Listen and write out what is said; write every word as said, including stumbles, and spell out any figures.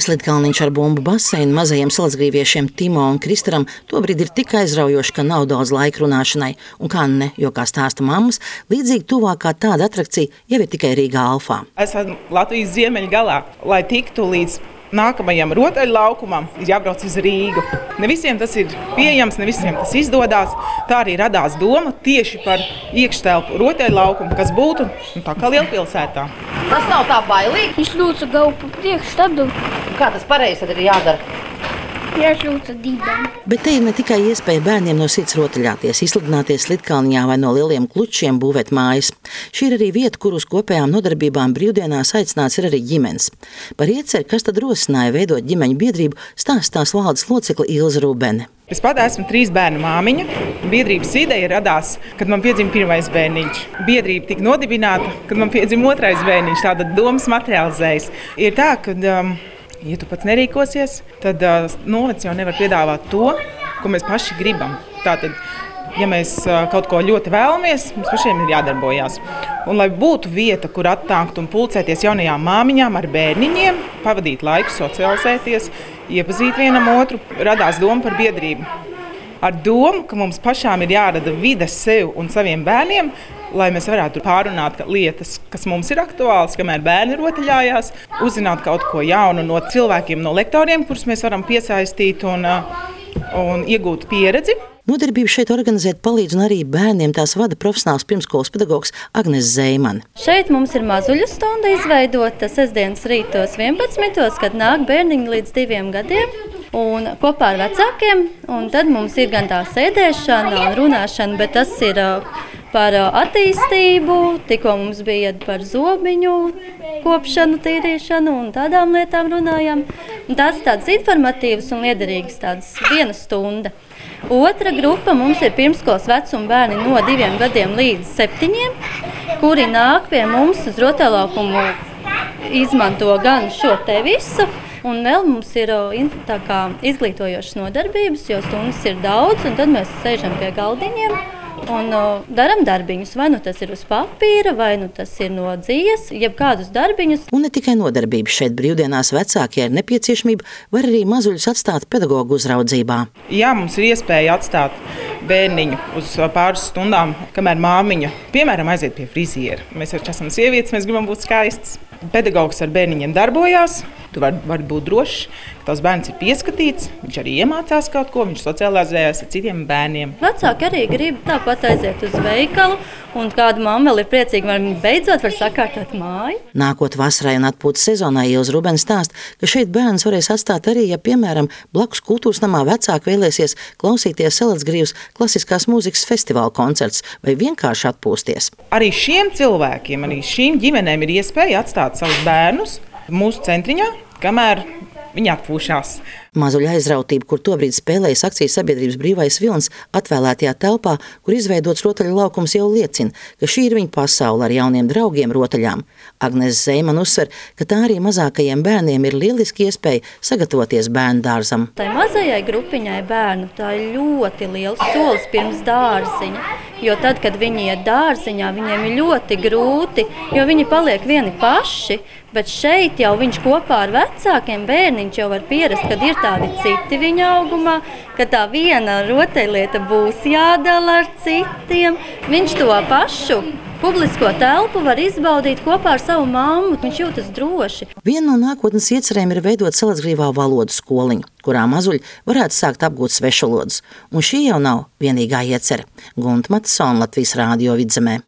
Slidkalniņš ar bumbu baseinu mazajiem salacgrīviešiem Timo un Kristaram tobrīd ir tik aizraujoši, ka nav daudz laika runāšanai. Un kā ne, jo, kā stāsta mammas, līdzīgi tuvākā tāda atrakcija jau ir tikai Rīgā Alfā. Esam Latvijas ziemeļu galā, lai tiktu līdz nākamajam rotaļlaukumam, ir jābrauc uz Rīgu. Ne visiem tas ir pieejams, ne visiem tas izdodas. Tā arī radās doma tieši par iekštelpu rotaļlaukumu, kas būtu nu, tā kā lielpilsētā. Tas nav tā bailīgi. Viņš lūdza gau pa priekšu, tad... Kā tas pareizi tad ir jādara? Jāšūca dībām. Bet te ir ne tikai iespēja bērniem no sirds rotaļāties, izslidināties slidkalniņā vai no lieliem klučiem būvēt mājas. Šī ir arī vieta, kur uz kopējām nodarbībām brīvdienās aicināts ir arī ģimenes. Par ieceri, kas tad rosināja veidot ģimeņu biedrību, stāstās valdes locekle Ilze Rubene. Es pat esmu trīs bērnu māmiņa. Biedrības ideja radās, kad man piedzima pirmais bērniņš. Biedrība tika nodibināta, kad man piedzima otrais bērniņš. Tātad domas materializējas. Ir tā, ka... Um, Ja tu pats nerīkosies, tad uh, novads jau nevar piedāvāt to, ko mēs paši gribam. Tātad, ja mēs uh, kaut ko ļoti vēlamies, mums pašiem ir jādarbojās. Un lai būtu vieta, kur attākt un pulcēties jaunajām māmiņām ar bērniņiem, pavadīt laiku, socializēties, iepazīt vienam otru, radās doma par biedrību. Ar domu, ka mums pašām ir jārada vide sev un saviem bērniem, lai mēs varētu pārunāt lietas, kas mums ir aktuāls, kamēr bērni rotaļājās, uzzināt kaut ko jaunu no cilvēkiem, no lektoriem, kurus mēs varam piesaistīt un, un iegūt pieredzi. Nodarbību šeit organizēt palīdz un arī bērniem tās vada profesionāls pirmskolas pedagogs Agnese Zeimane. Šeit mums ir mazuļu stunda izveidota sestdienas rītos vienpadsmitos, kad nāk bērniņi līdz diviem gadiem. Un kopā ar vecākiem, un tad mums ir gan tā sēdēšana un runāšana, bet tas ir par attīstību, tikko mums bija par zobiņu kopšanu, tīrīšanu un tādām lietām runājām. Un tās tādas informatīvas un liederīgas, tādas viena stunda. Otra grupa mums ir pirmskolas vecuma bērni no diviem gadiem līdz septiņiem, kuri nāk pie mums uz rotaļlaukumu, izmanto gan šo te visu, un vēl mums ir tā kā izglītojošas nodarbības, jo stundas ir daudz, un tad mēs sēžam pie galdiņiem un uh, daram darbiņus. Vai nu tas ir uz papīra, vai nu tas ir no dzīves, jeb kādus darbiņus. Un ne tikai nodarbības šeit brīvdienās vecākie ir nepieciešamība, var arī mazuļus atstāt pedagogu uzraudzībā. Jā, mums ir iespēja atstāt bērniņu uz pāris stundām, kamēr māmiņa, piemēram, aiziet pie friziera. Mēs taču esam sievietes, mēs gribam būt skaistas. Pedagogs ar bērniņiem darbojās, tu vari var būt drošs, ka tavs bērns ir pieskatīts, viņš arī iemācās kaut ko, viņš socializējās ar citiem bērniem. Vecāki arī grib tāpat aiziet uz veikalu, un kāda mamma vēl ir priecīga, vai viņi beidzot var sakārtot māju. Nākot vasarai un atpūtas sezonai, Ilze Rubene stāsta, ka šeit bērns varēs atstāt arī, ja, piemēram, blakus kultūras namā vecāki vēlēsies klausīties Salacgrīvas klasiskās mūzikas festivāla koncerts vai vienkārši atpūsties. Arī šiem cilvēkiem, arī šīm ģimenēm ir iespēja atstāt savus bērnus mūsu centriņā, kamēr viņi atpūšās. Mazuļu aizrautība, kur tobrīd spēlējas akcijas sabiedrības brīvais vilnis atvēlētajā telpā, kur izveidots rotaļu laukums, jau liecina, ka šī ir viņa pasaule ar jauniem draugiem rotaļām. Agnese Zeimane uzsver, ka tā arī mazākajiem bērniem ir lieliski iespēja sagatavoties bērnu dārzam. Tai mazajai grupiņai bērnu tā ir ļoti liels solis pirms dārziņa, jo tad, kad viņi iet dārziņā, viņiem ir ļoti grūti, jo viņi paliek vieni paši, bet šeit jau viņš kopā ar vecākiem bērniņš jau var pierast, kad ir tādi citi viņa augumā, ka tā viena rotaļlieta būs jādala ar citiem. Viņš to pašu publisko telpu var izbaudīt kopā ar savu mammu, viņš jūtas droši. Viena no nākotnes iecerēm ir veidot Salacgrīvā valodu skoliņu, kurā mazuļi varētu sākt apgūt svešvalodas. Un šī jau nav vienīgā iecere. Gunta Matisone, Latvijas Rādio Vidzemē.